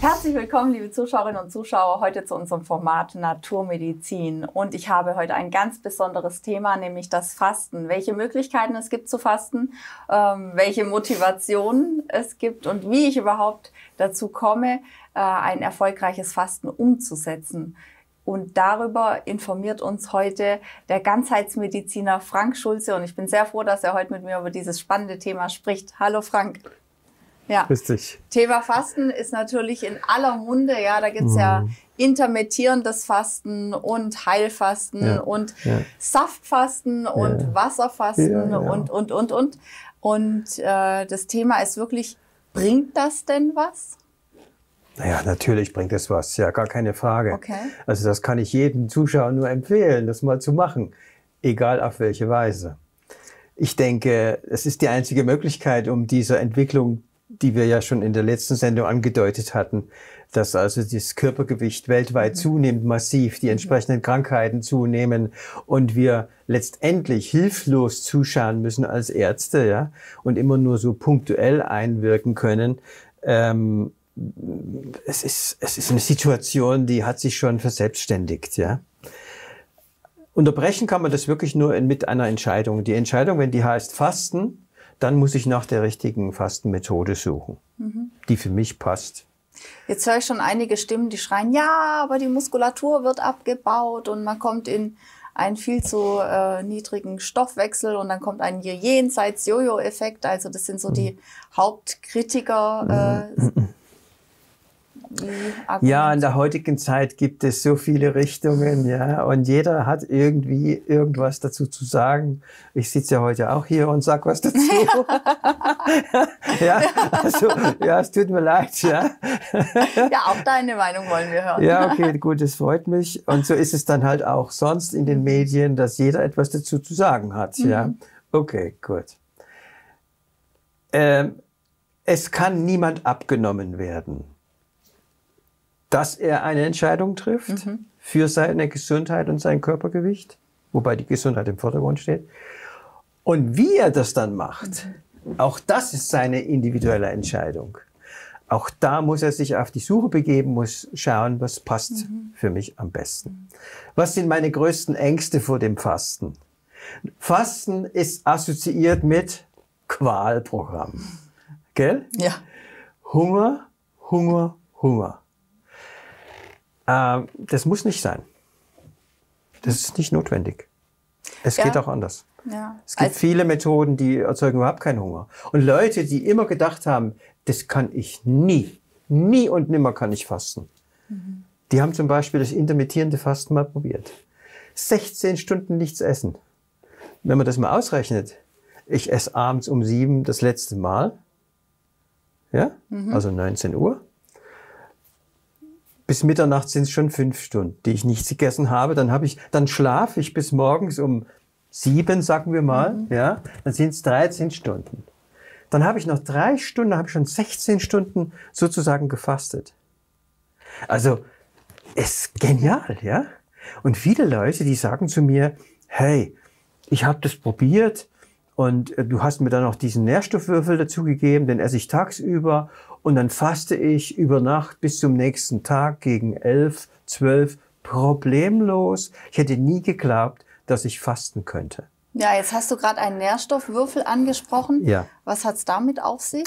Herzlich willkommen, liebe Zuschauerinnen und Zuschauer, heute zu unserem Format Naturmedizin. Und ich habe heute ein ganz besonderes Thema, nämlich das Fasten. Welche Möglichkeiten es gibt zu fasten, welche Motivationen es gibt und wie ich überhaupt dazu komme, ein erfolgreiches Fasten umzusetzen. Und darüber informiert uns heute der Ganzheitsmediziner Frank Schulze. Und ich bin sehr froh, dass er heute mit mir über dieses spannende Thema spricht. Hallo Frank. Ja, grüß dich. Thema Fasten ist natürlich in aller Munde. Ja, da gibt's ja intermittierendes Fasten und Heilfasten und Saftfasten und Wasserfasten und. Und das Thema ist wirklich, bringt das denn was? Naja, natürlich bringt es was, ja, gar keine Frage. Okay. Also das kann ich jedem Zuschauer nur empfehlen, das mal zu machen, egal auf welche Weise. Ich denke, es ist die einzige Möglichkeit, um dieser Entwicklung, die wir ja schon in der letzten Sendung angedeutet hatten, dass also das Körpergewicht weltweit zunimmt, massiv, die entsprechenden Krankheiten zunehmen und wir letztendlich hilflos zuschauen müssen als Ärzte, ja, und immer nur so punktuell einwirken können. Es ist eine Situation, die hat sich schon verselbstständigt, ja. Unterbrechen kann man das wirklich nur mit einer Entscheidung. Die Entscheidung, wenn die heißt Fasten, dann muss ich nach der richtigen Fastenmethode suchen, die für mich passt. Jetzt höre ich schon einige Stimmen, die schreien, ja, aber die Muskulatur wird abgebaut und man kommt in einen viel zu niedrigen Stoffwechsel und dann kommt ein Jenseits-Jojo-Effekt. Also das sind so die Hauptkritiker. Ja, in der heutigen Zeit gibt es so viele Richtungen, ja, und jeder hat irgendwie irgendwas dazu zu sagen. Ich sitze ja heute auch hier und sag was dazu. Ja, also, ja, es tut mir leid, ja. Ja, auch deine Meinung wollen wir hören. Ja, okay, gut, das freut mich. Und so ist es dann halt auch sonst in den Medien, dass jeder etwas dazu zu sagen hat, ja. Okay, gut. Es kann niemand abgenommen werden, dass er eine Entscheidung trifft für seine Gesundheit und sein Körpergewicht, wobei die Gesundheit im Vordergrund steht. Und wie er das dann macht, auch das ist seine individuelle Entscheidung. Auch da muss er sich auf die Suche begeben, muss schauen, was passt für mich am besten. Was sind meine größten Ängste vor dem Fasten? Fasten ist assoziiert mit Qualprogramm. Gell? Ja. Hunger, Hunger, Hunger. Das muss nicht sein. Das ist nicht notwendig. Es geht auch anders. Ja. Es gibt viele Methoden, die erzeugen überhaupt keinen Hunger. Und Leute, die immer gedacht haben, das kann ich nie und nimmer kann ich fasten. Die haben zum Beispiel das intermittierende Fasten mal probiert. 16 Stunden nichts essen. Wenn man das mal ausrechnet, ich esse abends um 7 das letzte Mal, ja, also 19 Uhr. Bis Mitternacht sind es schon 5 Stunden, die ich nichts gegessen habe. Dann schlafe ich bis morgens um 7, sagen wir mal. Ja, dann sind es 13 Stunden. Dann habe ich noch 3 Stunden, habe ich schon 16 Stunden sozusagen gefastet. Also, es ist genial, ja. Und viele Leute, die sagen zu mir, hey, ich habe das probiert und du hast mir dann noch diesen Nährstoffwürfel dazu gegeben, den esse ich tagsüber. Und dann faste ich über Nacht bis zum nächsten Tag gegen 11, 12 problemlos. Ich hätte nie geglaubt, dass ich fasten könnte. Ja, jetzt hast du gerade einen Nährstoffwürfel angesprochen. Ja. Was hat's damit auf sich?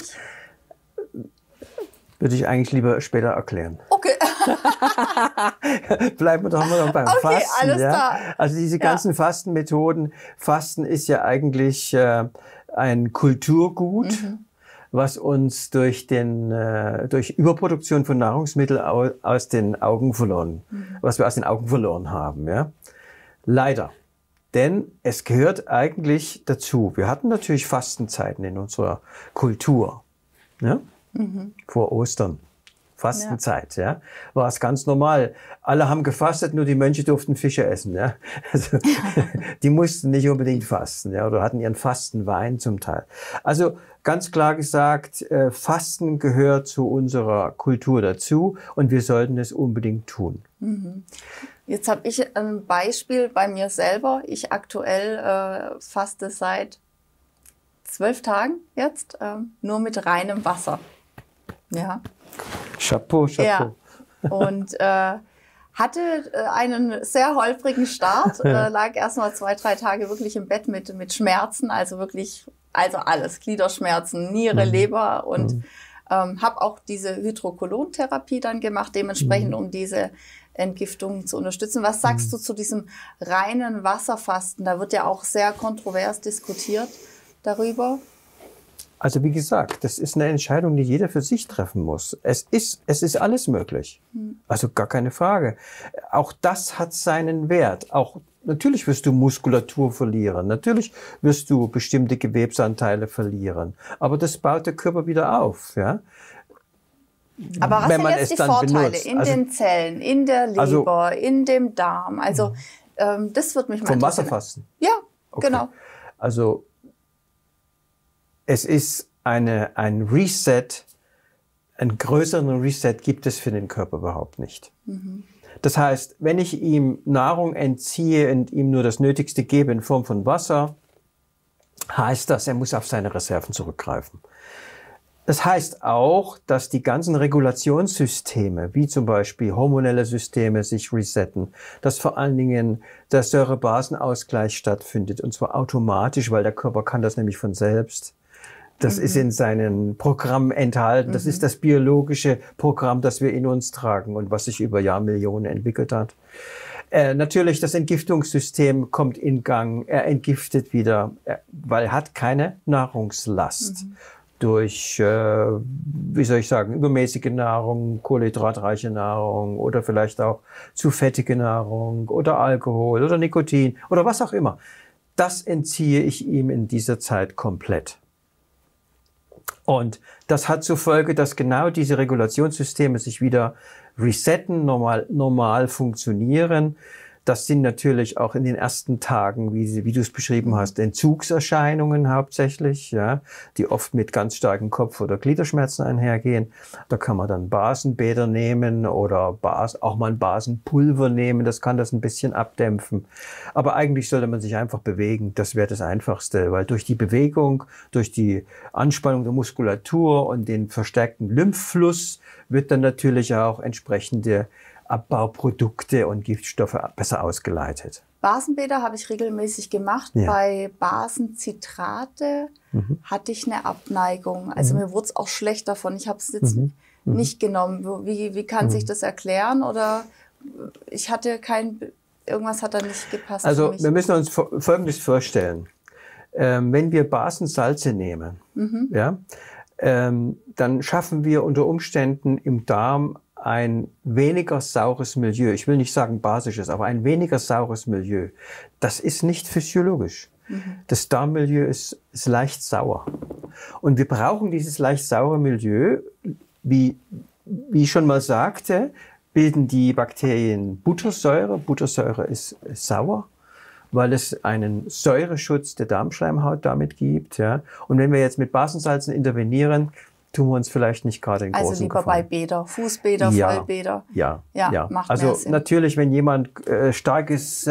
Würde ich eigentlich lieber später erklären. Okay. Bleiben wir doch mal beim Fasten. Alles klar. Also diese ganzen Fastenmethoden. Fasten ist ja eigentlich ein Kulturgut, was uns durch Überproduktion von Nahrungsmitteln aus den Augen verloren, was wir aus den Augen verloren haben, ja. Leider. Denn es gehört eigentlich dazu. Wir hatten natürlich Fastenzeiten in unserer Kultur, ja. Vor Ostern. Fastenzeit, ja. War es ganz normal. Alle haben gefastet, nur die Mönche durften Fische essen, ja. Also, die mussten nicht unbedingt fasten, ja, oder hatten ihren Fastenwein zum Teil. Also, ganz klar gesagt, Fasten gehört zu unserer Kultur dazu und wir sollten es unbedingt tun. Jetzt habe ich ein Beispiel bei mir selber. Ich aktuell faste seit 12 Tagen jetzt, nur mit reinem Wasser. Ja. Chapeau, Chapeau. Ja. Und hatte einen sehr holprigen Start, lag erst mal 2, 3 Tage wirklich im Bett mit Schmerzen, also wirklich, also alles, Gliederschmerzen, Niere, Leber und habe auch diese Hydrokolontherapie dann gemacht, dementsprechend um diese Entgiftung zu unterstützen. Was sagst du zu diesem reinen Wasserfasten? Da wird ja auch sehr kontrovers diskutiert darüber. Also wie gesagt, das ist eine Entscheidung, die jeder für sich treffen muss. Es ist alles möglich. Also gar keine Frage. Auch das hat seinen Wert. Auch natürlich wirst du Muskulatur verlieren. Natürlich wirst du bestimmte Gewebsanteile verlieren. Aber das baut der Körper wieder auf, ja. Aber was sind jetzt die Vorteile in den Zellen, in der Leber, in dem Darm? Also das wird mich mal interessieren. Vom Wasserfasten? Ja, okay. Genau. Also es ist ein Reset, einen größeren Reset gibt es für den Körper überhaupt nicht. Das heißt, wenn ich ihm Nahrung entziehe und ihm nur das Nötigste gebe in Form von Wasser, heißt das, er muss auf seine Reserven zurückgreifen. Das heißt auch, dass die ganzen Regulationssysteme, wie zum Beispiel hormonelle Systeme, sich resetten, dass vor allen Dingen der Säurebasenausgleich stattfindet, und zwar automatisch, weil der Körper kann das nämlich von selbst. Das ist in seinem Programm enthalten. Das ist das biologische Programm, das wir in uns tragen und was sich über Jahrmillionen entwickelt hat. Natürlich, das Entgiftungssystem kommt in Gang. Er entgiftet wieder, weil er hat keine Nahrungslast. Durch, wie soll ich sagen, übermäßige Nahrung, kohlenhydratreiche Nahrung oder vielleicht auch zu fettige Nahrung oder Alkohol oder Nikotin oder was auch immer. Das entziehe ich ihm in dieser Zeit komplett. Und das hat zur Folge, dass genau diese Regulationssysteme sich wieder resetten, normal funktionieren. Das sind natürlich auch in den ersten Tagen, wie du es beschrieben hast, Entzugserscheinungen hauptsächlich, ja, die oft mit ganz starken Kopf- oder Gliederschmerzen einhergehen. Da kann man dann Basenbäder nehmen oder auch mal ein Basenpulver nehmen. Das kann das ein bisschen abdämpfen. Aber eigentlich sollte man sich einfach bewegen. Das wäre das Einfachste, weil durch die Bewegung, durch die Anspannung der Muskulatur und den verstärkten Lymphfluss wird dann natürlich auch entsprechende Abbauprodukte und Giftstoffe besser ausgeleitet. Basenbäder habe ich regelmäßig gemacht. Ja. Bei Basenzitrate hatte ich eine Abneigung. Also mir wurde es auch schlecht davon. Ich habe es jetzt nicht genommen. Wie kann sich das erklären? Oder ich hatte irgendwas hat da nicht gepasst. Also wir müssen uns Folgendes vorstellen. Wenn wir Basensalze nehmen, ja, dann schaffen wir unter Umständen im Darm ein weniger saures Milieu. Ich will nicht sagen basisches, aber ein weniger saures Milieu. Das ist nicht physiologisch. Das Darmmilieu ist leicht sauer. Und wir brauchen dieses leicht saure Milieu. Wie ich schon mal sagte, bilden die Bakterien Buttersäure. Buttersäure ist sauer, weil es einen Säureschutz der Darmschleimhaut damit gibt. Ja. Und wenn wir jetzt mit Basensalzen intervenieren, tun wir uns vielleicht nicht gerade in großen Also lieber Gefallen. Bei Bäder, Fußbäder, Vollbäder. Ja, macht also mehr Sinn. natürlich, wenn jemand starkes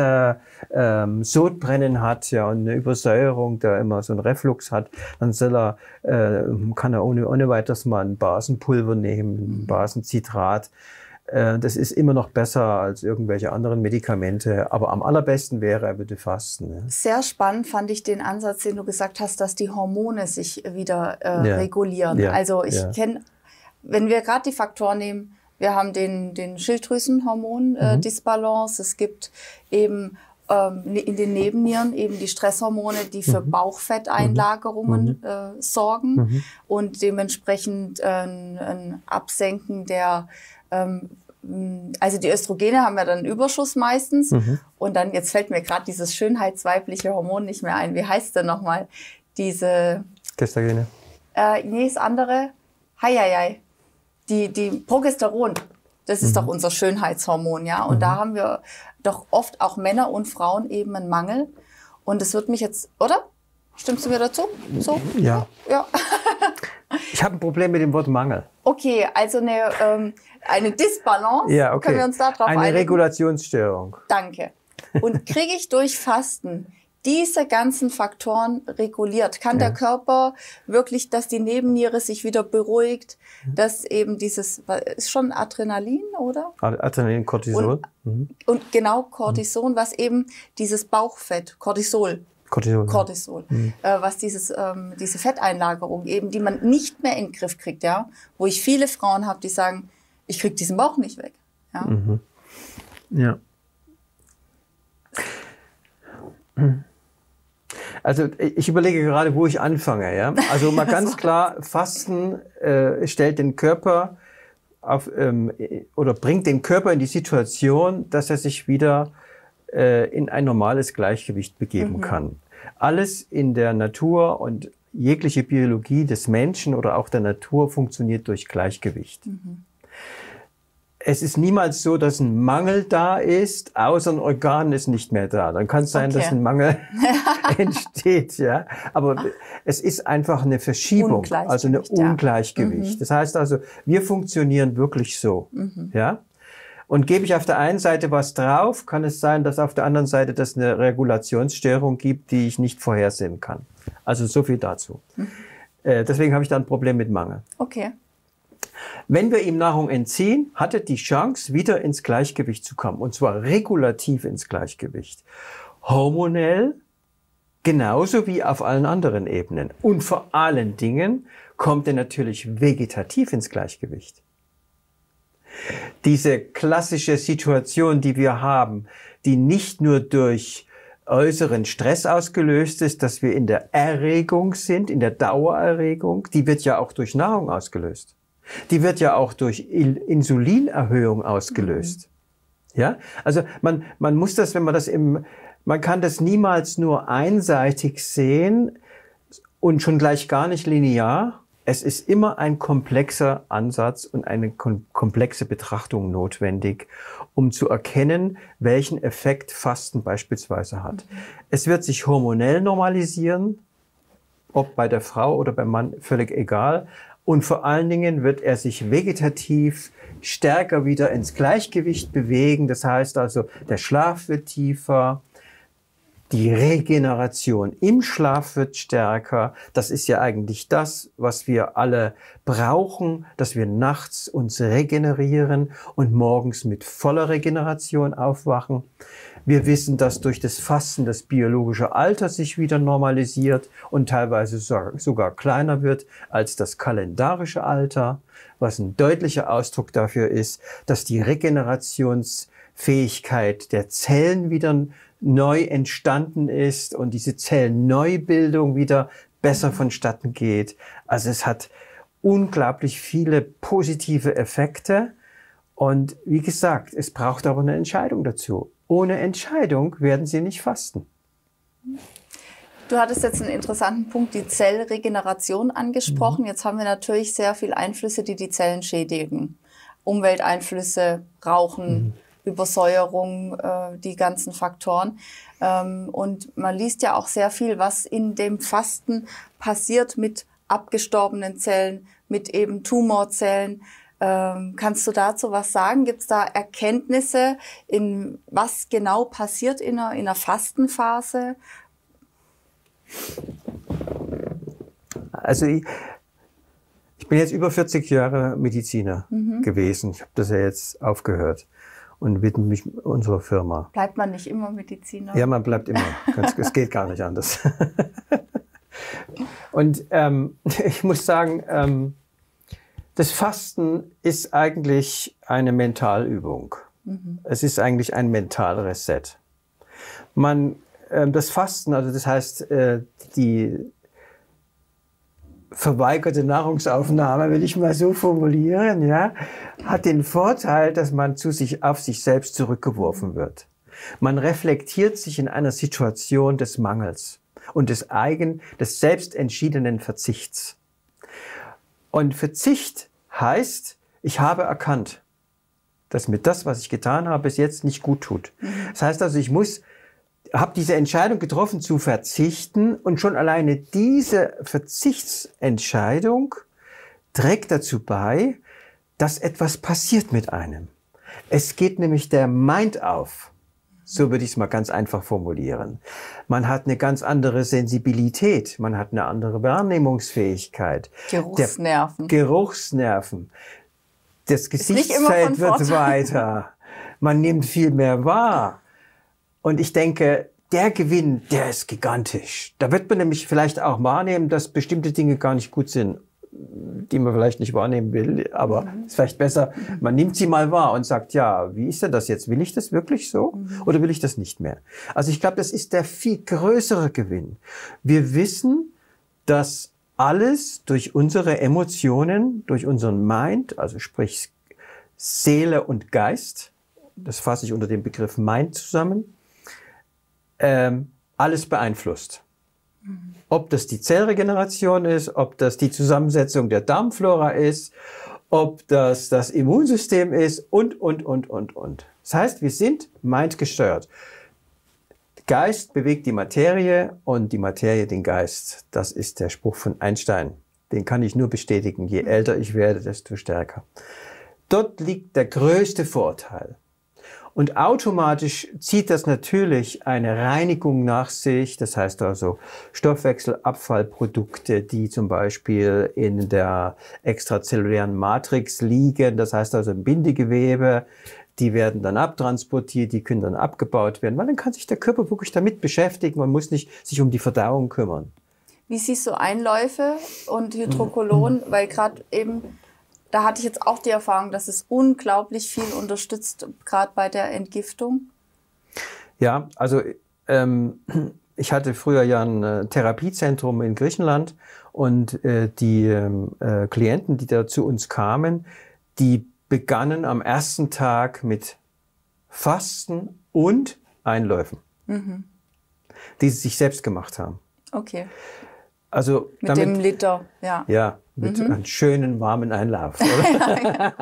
Sodbrennen hat, ja, und eine Übersäuerung, der immer so einen Reflux hat, dann kann er ohne weiteres mal ein Basenpulver nehmen, ein Basenzitrat. Das ist immer noch besser als irgendwelche anderen Medikamente. Aber am allerbesten wäre, er würde fasten. Ja. Sehr spannend fand ich den Ansatz, den du gesagt hast, dass die Hormone sich wieder regulieren. Ja. Also ich kenne, wenn wir gerade die Faktoren nehmen, wir haben den Schilddrüsenhormon Disbalance. Es gibt eben in den Nebennieren eben die Stresshormone, die für Bauchfetteinlagerungen sorgen und dementsprechend ein Absenken der also die Östrogene haben ja dann einen Überschuss meistens. Und dann, jetzt fällt mir gerade dieses schönheitsweibliche Hormon nicht mehr ein. Wie heißt denn nochmal? Diese... Gestagene. Nee, das andere. Die Progesteron. Das ist doch unser Schönheitshormon, ja. Und da haben wir doch oft auch Männer und Frauen eben einen Mangel. Und es wird mich jetzt, oder? Stimmst du mir dazu? So? Ja. Ja. Ich habe ein Problem mit dem Wort Mangel. Okay, also eine Disbalance, können wir uns da drauf einigen? Eine Regulationsstörung. Danke. Und kriege ich durch Fasten diese ganzen Faktoren reguliert? Kann der Körper wirklich, dass die Nebenniere sich wieder beruhigt, dass eben dieses, ist schon Adrenalin, oder? Adrenalin, Cortisol. Und genau Cortison, was eben dieses Bauchfett, Cortisol, was diese Fetteinlagerung eben, die man nicht mehr in den Griff kriegt, ja, wo ich viele Frauen habe, die sagen, ich kriege diesen Bauch nicht weg. Ja. Ja. Also ich überlege gerade, wo ich anfange. Ja? Also mal ganz klar, Fasten stellt den Körper oder bringt den Körper in die Situation, dass er sich wieder in ein normales Gleichgewicht begeben kann. Alles in der Natur und jegliche Biologie des Menschen oder auch der Natur funktioniert durch Gleichgewicht. Es ist niemals so, dass ein Mangel da ist, außer ein Organ ist nicht mehr da. Dann kann es sein, dass ein Mangel entsteht, ja. Aber es ist einfach eine Verschiebung, also ein Ungleichgewicht. Das heißt also, wir funktionieren wirklich so, ja. Und gebe ich auf der einen Seite was drauf, kann es sein, dass auf der anderen Seite das eine Regulationsstörung gibt, die ich nicht vorhersehen kann. Also so viel dazu. Deswegen habe ich da ein Problem mit Mangel. Okay. Wenn wir ihm Nahrung entziehen, hat er die Chance, wieder ins Gleichgewicht zu kommen. Und zwar regulativ ins Gleichgewicht. Hormonell, genauso wie auf allen anderen Ebenen. Und vor allen Dingen kommt er natürlich vegetativ ins Gleichgewicht. Diese klassische Situation, die wir haben, die nicht nur durch äußeren Stress ausgelöst ist, dass wir in der Erregung sind, in der Dauererregung, die wird ja auch durch Nahrung ausgelöst. Die wird ja auch durch Insulinerhöhung ausgelöst. Ja? Also man muss das, wenn man das man kann das niemals nur einseitig sehen und schon gleich gar nicht linear. Es ist immer ein komplexer Ansatz und eine komplexe Betrachtung notwendig, um zu erkennen, welchen Effekt Fasten beispielsweise hat. Es wird sich hormonell normalisieren, ob bei der Frau oder beim Mann, völlig egal. Und vor allen Dingen wird er sich vegetativ stärker wieder ins Gleichgewicht bewegen. Das heißt also, der Schlaf wird tiefer, die Regeneration im Schlaf wird stärker. Das ist ja eigentlich das, was wir alle brauchen, dass wir nachts uns regenerieren und morgens mit voller Regeneration aufwachen. Wir wissen, dass durch das Fasten das biologische Alter sich wieder normalisiert und teilweise sogar kleiner wird als das kalendarische Alter, was ein deutlicher Ausdruck dafür ist, dass die Regenerationsfähigkeit der Zellen wieder neu entstanden ist und diese Zellneubildung wieder besser vonstatten geht. Also es hat unglaublich viele positive Effekte und wie gesagt, es braucht aber eine Entscheidung dazu. Ohne Entscheidung werden Sie nicht fasten. Du hattest jetzt einen interessanten Punkt, die Zellregeneration angesprochen. Jetzt haben wir natürlich sehr viele Einflüsse, die Zellen schädigen. Umwelteinflüsse, Rauchen, Übersäuerung, die ganzen Faktoren. Und man liest ja auch sehr viel, was in dem Fasten passiert mit abgestorbenen Zellen, mit eben Tumorzellen. Kannst du dazu was sagen? Gibt es da Erkenntnisse, in was genau passiert in einer Fastenphase? Also ich bin jetzt über 40 Jahre Mediziner gewesen. Ich habe das ja jetzt aufgehört und widme mich unserer Firma. Bleibt man nicht immer Mediziner? Ja, man bleibt immer. Es geht gar nicht anders. Und ich muss sagen, das Fasten ist eigentlich eine Mentalübung. Es ist eigentlich ein Mentalreset. Das Fasten, also das heißt, die verweigerte Nahrungsaufnahme, will ich mal so formulieren, ja, hat den Vorteil, dass man auf sich selbst zurückgeworfen wird. Man reflektiert sich in einer Situation des Mangels und des selbstentschiedenen Verzichts. Und Verzicht heißt, ich habe erkannt, dass mir das, was ich getan habe, bis jetzt nicht gut tut. Das heißt also, ich habe diese Entscheidung getroffen zu verzichten und schon alleine diese Verzichtsentscheidung trägt dazu bei, dass etwas passiert mit einem. Es geht nämlich der Mind auf. So würde ich es mal ganz einfach formulieren. Man hat eine ganz andere Sensibilität, man hat eine andere Wahrnehmungsfähigkeit. Geruchsnerven. Geruchsnerven. Das Gesichtsfeld wird weiter. Man nimmt viel mehr wahr. Und ich denke, der Gewinn, der ist gigantisch. Da wird man nämlich vielleicht auch wahrnehmen, dass bestimmte Dinge gar nicht gut sind, die man vielleicht nicht wahrnehmen will, aber ist vielleicht besser, man nimmt sie mal wahr und sagt, ja, wie ist denn das jetzt? Will ich das wirklich so oder will ich das nicht mehr? Also ich glaube, das ist der viel größere Gewinn. Wir wissen, dass alles durch unsere Emotionen, durch unseren Mind, also sprich Seele und Geist, das fasse ich unter dem Begriff Mind zusammen, alles beeinflusst. Ob das die Zellregeneration ist, ob das die Zusammensetzung der Darmflora ist, ob das das Immunsystem ist und. Das heißt, wir sind mindgesteuert. Geist bewegt die Materie und die Materie den Geist. Das ist der Spruch von Einstein. Den kann ich nur bestätigen. Je älter ich werde, desto stärker. Dort liegt der größte Vorteil. Und automatisch zieht das natürlich eine Reinigung nach sich. Das heißt also Stoffwechselabfallprodukte, die zum Beispiel in der extrazellulären Matrix liegen. Das heißt also im Bindegewebe. Die werden dann abtransportiert, die können dann abgebaut werden. Weil dann kann sich der Körper wirklich damit beschäftigen und muss nicht sich um die Verdauung kümmern. Wie siehst du Einläufe und Hydrocolon? Weil gerade eben, da hatte ich jetzt auch die Erfahrung, dass es unglaublich viel unterstützt, gerade bei der Entgiftung. Ja, also ich hatte früher ja ein Therapiezentrum in Griechenland und die Klienten, die da zu uns kamen, die begannen am ersten Tag mit Fasten und Einläufen, die sie sich selbst gemacht haben. Okay. Also mit damit, dem Liter, ja. Ja, mit einem schönen, warmen Einlauf. Oder?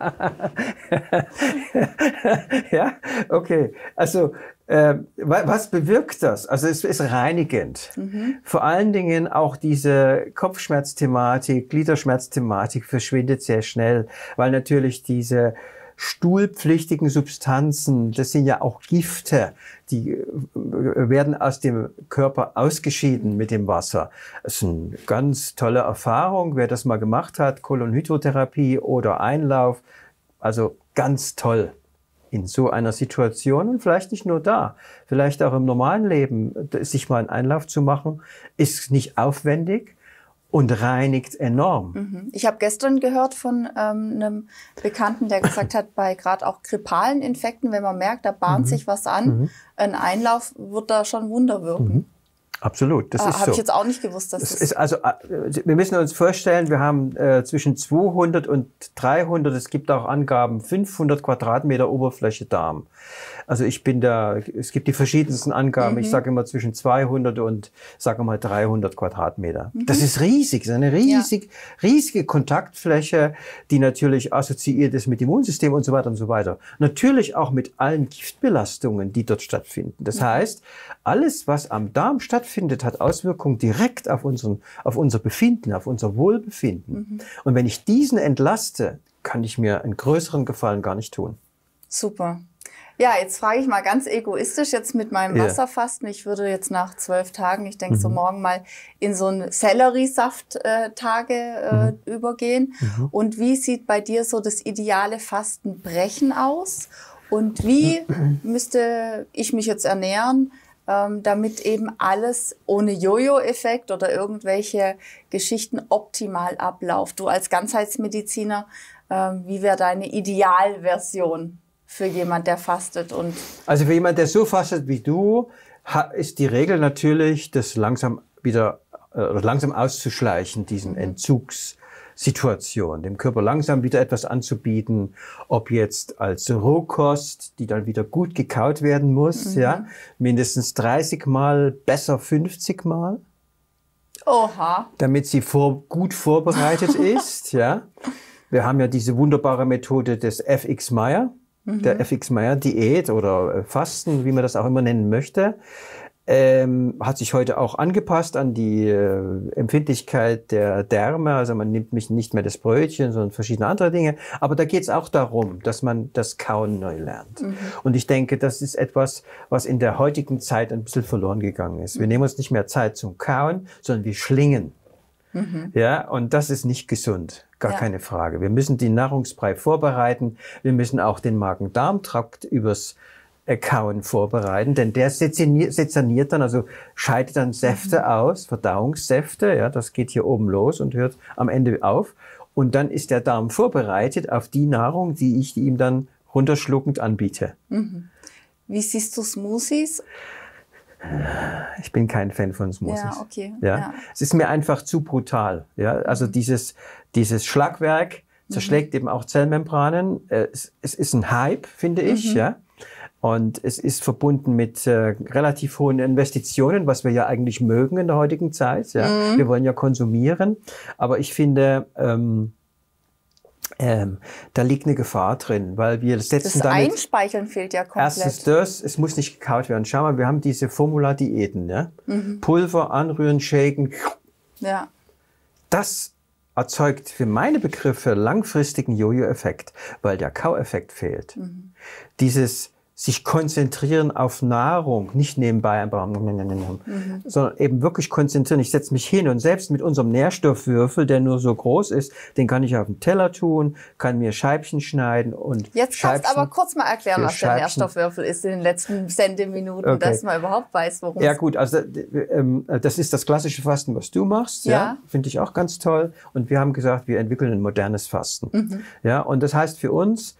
Ja, okay. Also was bewirkt das? Also es ist reinigend. Vor allen Dingen auch diese Kopfschmerzthematik, Gliederschmerzthematik verschwindet sehr schnell, weil natürlich diese stuhlpflichtigen Substanzen, das sind ja auch Gifte, die werden aus dem Körper ausgeschieden mit dem Wasser. Das ist eine ganz tolle Erfahrung, wer das mal gemacht hat, Kolonhydrotherapie oder Einlauf, also ganz toll in so einer Situation und vielleicht nicht nur da, vielleicht auch im normalen Leben, sich mal einen Einlauf zu machen, ist nicht aufwendig und reinigt enorm. Ich habe gestern gehört von einem Bekannten, der gesagt hat, bei gerade auch grippalen Infekten, wenn man merkt, da bahnt sich was an, ein Einlauf wird da schon Wunder wirken. Absolut, das ist so. Habe ich jetzt auch nicht gewusst, dass das ist. Also wir müssen uns vorstellen, wir haben zwischen 200 und 300, es gibt auch Angaben, 500 Quadratmeter Oberfläche Darm. Also ich bin da, es gibt die verschiedensten Angaben. Ich sage immer zwischen 200 und, sage mal, 300 Quadratmeter. Das ist riesig, das ist eine riesige Kontaktfläche, die natürlich assoziiert ist mit Immunsystem und so weiter und so weiter. Natürlich auch mit allen Giftbelastungen, die dort stattfinden. Das heißt, alles, was am Darm stattfindet, hat Auswirkungen direkt auf unser Befinden, auf unser Wohlbefinden. Und wenn ich diesen entlaste, kann ich mir einen größeren Gefallen gar nicht tun. Super. Ja, jetzt frage ich mal ganz egoistisch jetzt mit meinem Wasserfasten. Ich würde jetzt nach 12 Tagen, ich denke so morgen mal in so einen Selleriesaft-Tage übergehen. Und wie sieht bei dir so das ideale Fastenbrechen aus? Und wie müsste ich mich jetzt ernähren, damit eben alles ohne Jojo-Effekt oder irgendwelche Geschichten optimal abläuft? Du als Ganzheitsmediziner, wie wäre deine Idealversion für jemand, der fastet? Also für jemand, der so fastet wie du, ist die Regel natürlich, das langsam auszuschleichen, diesen Entzugssituation, dem Körper langsam wieder etwas anzubieten, ob jetzt als Rohkost, die dann wieder gut gekaut werden muss, mindestens 30 Mal, besser 50 Mal. Oha. Damit sie gut vorbereitet ist, ja. Wir haben ja diese wunderbare Methode des FX Meyer. Der FX Meyer Diät oder Fasten, wie man das auch immer nennen möchte. Hat sich heute auch angepasst an die Empfindlichkeit der Därme. Also man nimmt nicht mehr das Brötchen, sondern verschiedene andere Dinge. Aber da geht es auch darum, dass man das Kauen neu lernt. Und ich denke, das ist etwas, was in der heutigen Zeit ein bisschen verloren gegangen ist. Wir nehmen uns nicht mehr Zeit zum Kauen, sondern wir schlingen. Ja, und das ist nicht gesund. Gar keine Frage. Wir müssen die Nahrungsbrei vorbereiten. Wir müssen auch den Magen-Darm-Trakt übers Kauen vorbereiten, denn der sezerniert dann, also scheidet dann Säfte aus, Verdauungssäfte, ja, das geht hier oben los und hört am Ende auf. Und dann ist der Darm vorbereitet auf die Nahrung, die ich ihm dann runterschluckend anbiete. Wie siehst du Smoothies? Ich bin kein Fan von Smoothies. Ja, okay. Ja. Ja. Es ist mir einfach zu brutal. Ja, also dieses Schlagwerk zerschlägt eben auch Zellmembranen. Es ist ein Hype, finde ich, ja. Und es ist verbunden mit relativ hohen Investitionen, was wir ja eigentlich mögen in der heutigen Zeit. Ja. Wir wollen ja konsumieren. Aber ich finde, da liegt eine Gefahr drin, weil wir setzen das damit... Einspeicheln fehlt ja komplett. Erstens es muss nicht gekaut werden. Schau mal, wir haben diese Formula-Diäten. Ja? Pulver, anrühren, shaken. Ja. Das erzeugt für meine Begriffe langfristigen Jojo-Effekt, weil der Kaueffekt fehlt. Dieses sich konzentrieren auf Nahrung, nicht nebenbei einfach, sondern eben wirklich konzentrieren. Ich setze mich hin und selbst mit unserem Nährstoffwürfel, der nur so groß ist, den kann ich auf den Teller tun, kann mir Scheibchen schneiden und jetzt kannst du aber kurz mal erklären, was der Nährstoffwürfel ist in den letzten Sendeminuten, dass man überhaupt weiß, worum es geht. Ja gut, also das ist das klassische Fasten, was du machst, ja. Finde ich auch ganz toll. Und wir haben gesagt, wir entwickeln ein modernes Fasten. Ja, und das heißt für uns,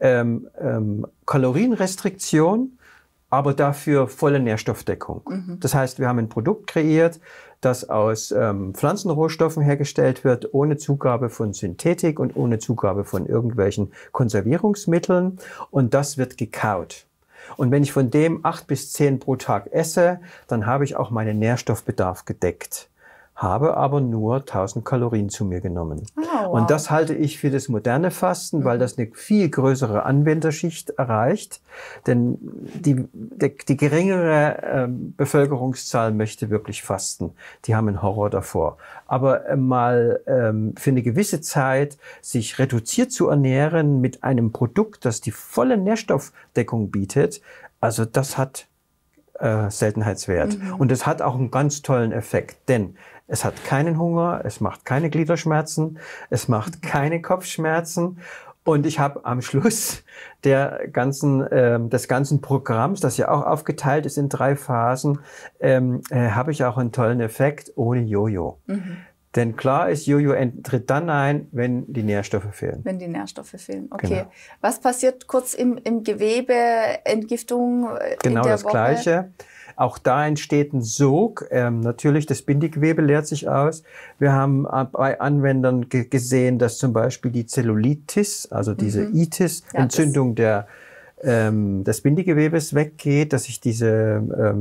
Kalorienrestriktion, aber dafür volle Nährstoffdeckung. Das heißt, wir haben ein Produkt kreiert, das aus Pflanzenrohstoffen hergestellt wird, ohne Zugabe von Synthetik und ohne Zugabe von irgendwelchen Konservierungsmitteln. Und das wird gekaut. Und wenn ich von dem 8 bis 10 pro Tag esse, dann habe ich auch meinen Nährstoffbedarf gedeckt. Habe aber nur 1000 Kalorien zu mir genommen. Oh, wow. Und das halte ich für das moderne Fasten, weil das eine viel größere Anwenderschicht erreicht. Denn die geringere Bevölkerungszahl möchte wirklich fasten. Die haben einen Horror davor. Aber mal für eine gewisse Zeit sich reduziert zu ernähren mit einem Produkt, das die volle Nährstoffdeckung bietet, also das hat Seltenheitswert. Und es hat auch einen ganz tollen Effekt, denn es hat keinen Hunger, es macht keine Gliederschmerzen, es macht keine Kopfschmerzen. Und ich habe am Schluss des ganzen Programms, das ja auch aufgeteilt ist in 3 Phasen, habe ich auch einen tollen Effekt ohne Jojo. Denn klar ist, Jojo tritt dann ein, wenn die Nährstoffe fehlen. Wenn die Nährstoffe fehlen, okay. Genau. Was passiert kurz im Gewebe, Entgiftung genau in der das Woche? Gleiche. Auch da entsteht ein Sog. Natürlich, das Bindegewebe leert sich aus. Wir haben bei Anwendern gesehen, dass zum Beispiel die Zellulitis, also diese Itis, Entzündung des Bindegewebes weggeht, dass sich diese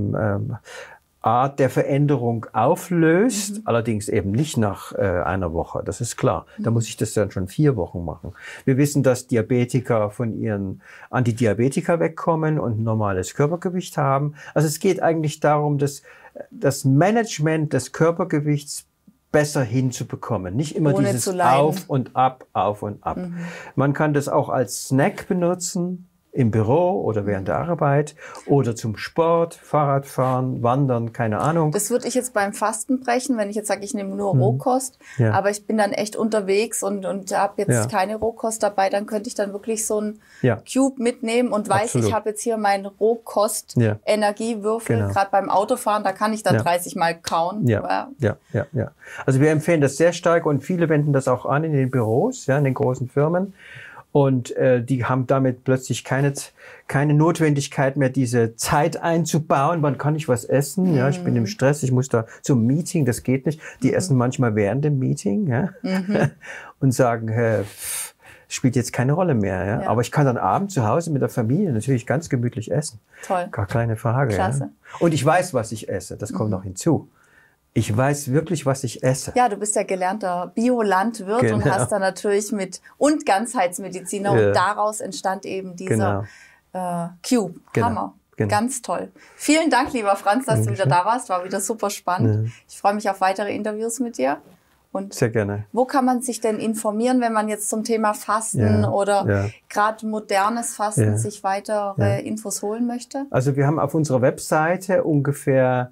Art der Veränderung auflöst, allerdings eben nicht nach einer Woche, das ist klar. Da muss ich das dann schon 4 Wochen machen. Wir wissen, dass Diabetiker von ihren Antidiabetika wegkommen und ein normales Körpergewicht haben. Also es geht eigentlich darum, das Management des Körpergewichts besser hinzubekommen. Nicht immer ohne dieses Auf und Ab, Auf und Ab. Man kann das auch als Snack benutzen. Im Büro oder während der Arbeit oder zum Sport, Fahrradfahren, Wandern, keine Ahnung. Das würde ich jetzt beim Fasten brechen, wenn ich jetzt sage, ich nehme nur Rohkost, aber ich bin dann echt unterwegs und habe jetzt keine Rohkost dabei, dann könnte ich dann wirklich so ein Cube mitnehmen und weiß, ich habe jetzt hier meinen Rohkost-Energiewürfel, gerade beim Autofahren, da kann ich dann 30 Mal kauen. Ja. Also wir empfehlen das sehr stark und viele wenden das auch an in den Büros, in den großen Firmen. Und die haben damit plötzlich keine Notwendigkeit mehr, diese Zeit einzubauen. Wann kann ich was essen? Ja, ich bin im Stress, ich muss da zum Meeting, das geht nicht. Die essen manchmal während dem Meeting und sagen, spielt jetzt keine Rolle mehr. Ja? Aber ich kann dann abends zu Hause mit der Familie natürlich ganz gemütlich essen. Toll. Gar keine Frage. Klasse. Ja? Und ich weiß, was ich esse. Das kommt noch hinzu. Ich weiß wirklich, was ich esse. Ja, du bist ja gelernter Biolandwirt und hast da natürlich und Ganzheitsmediziner und daraus entstand eben dieser Cube. Genau. Hammer. Genau. Ganz toll. Vielen Dank, lieber Franz, dass du wieder da warst. War wieder super spannend. Ja. Ich freue mich auf weitere Interviews mit dir. Und sehr gerne. Wo kann man sich denn informieren, wenn man jetzt zum Thema Fasten oder gerade modernes Fasten sich weitere Infos holen möchte? Also wir haben auf unserer Webseite ungefähr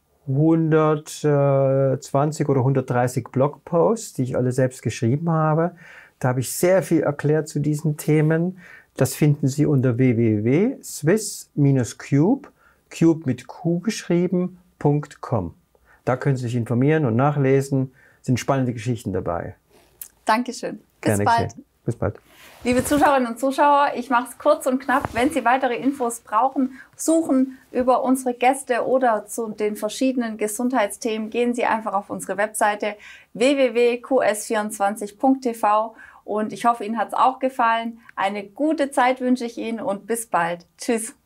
120 oder 130 Blogposts, die ich alle selbst geschrieben habe. Da habe ich sehr viel erklärt zu diesen Themen. Das finden Sie unter www.swiss-cube, Cube mit Q geschrieben.com. Da können Sie sich informieren und nachlesen. Sind spannende Geschichten dabei. Dankeschön. Bis bald. Bis bald. Liebe Zuschauerinnen und Zuschauer, ich mache es kurz und knapp. Wenn Sie weitere Infos brauchen, suchen über unsere Gäste oder zu den verschiedenen Gesundheitsthemen, gehen Sie einfach auf unsere Webseite www.qs24.tv und ich hoffe, Ihnen hat es auch gefallen. Eine gute Zeit wünsche ich Ihnen und bis bald. Tschüss.